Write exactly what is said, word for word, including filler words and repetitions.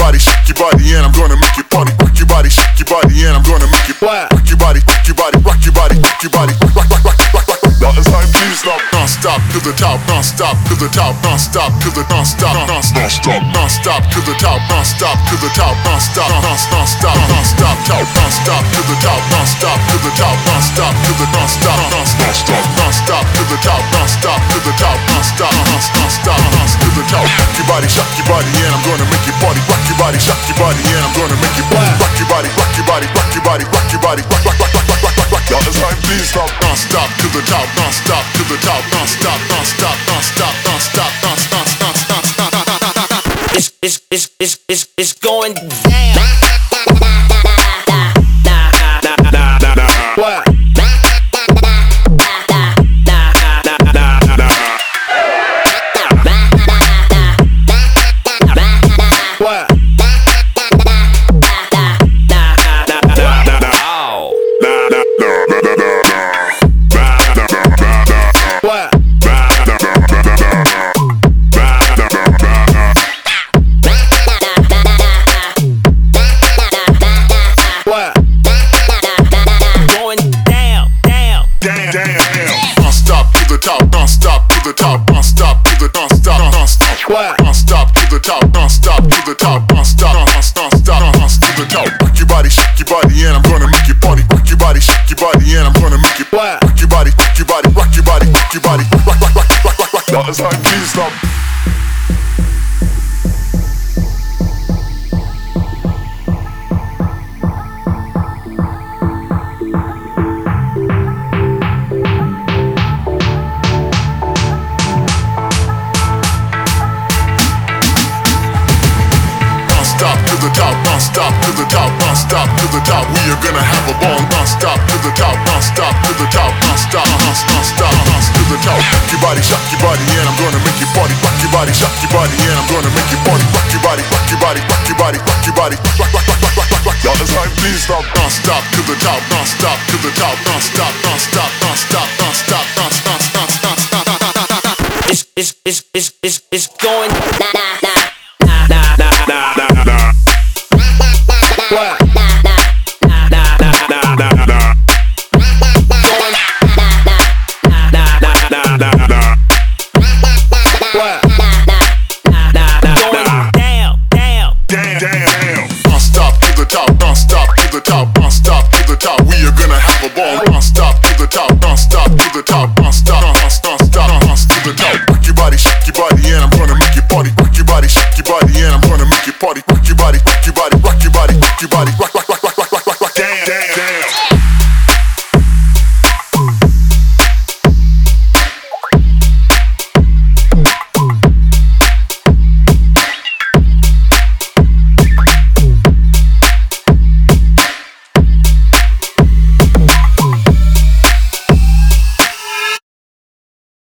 body, shake your body, and I'm gonna make you party. Rock your body, shake your body, and I'm gonna make you rock your body, rock your body, rock your body, rock your body, rock, rock, rock, rock, rock, rock. Now it's time to stop, non-stop to the top, non-stop to the top, non-stop to the non-stop, non-stop, non-stop to the top, non-stop to the top, non-stop, non-stop, non-stop, top, non-stop to the top, non-stop to the top, non-stop to the non-stop, non-stop, non-stop to the top, non-stop to the top, non-stop, non-stop, non-stop to the top. Rock your body, shock your body, and I'm gonna make you party. Rock your body, shock your body, and I'm gonna make you party. Rock your body, rock your body, rock your body, rock your body, rock, rock, rock, rock, rock, rock, rock, rock. Y'all, it's time, please stop, non-stop to the top, non-stop to the top, non-stop, non-stop, non-stop, non-stop, non-stop, non-stop, non-stop. It's it's it's it's it's it's going down. What? Non-stop to the top, non-stop to the top, non-stop, non-stop, non-stop to the top. Rock your body, shake your body, and I'm gonna make you party. Rock your body, shake your body, and I'm gonna make you rock your body, rock your body, rock your body, rock your body, rock, rock, rock, rock, rock, rock. Now it's time, please stop. Non-stop to the top, non-stop to the top. We are gonna have a ball. Non-stop to the top, non-stop to the top, non-stop, non-stop, non-stop to the top. Rock your body, shock your body, and I'm gonna make you party. Rock your body, shock your body, and I'm gonna make you party. Rock your body, rock your body, rock your body, rock your body, rock, rock, rock, rock, rock, rock, rock. Y'all, it's time, please stop. Non-stop to the top, non-stop to the top, non-stop, non-stop, non-stop, non-stop, non-stop, non-stop, non-stop. It's it's it's it's it's it's going nah nah nah nah nah nah nah nah. What? Nah nah nah nah nah nah nah. Going nah nah nah nah nah nah nah. What? Nah nah nah nah. Going down down down down. Non-stop to the top, non-stop to the top, non-stop to the top. We are gonna have a ball.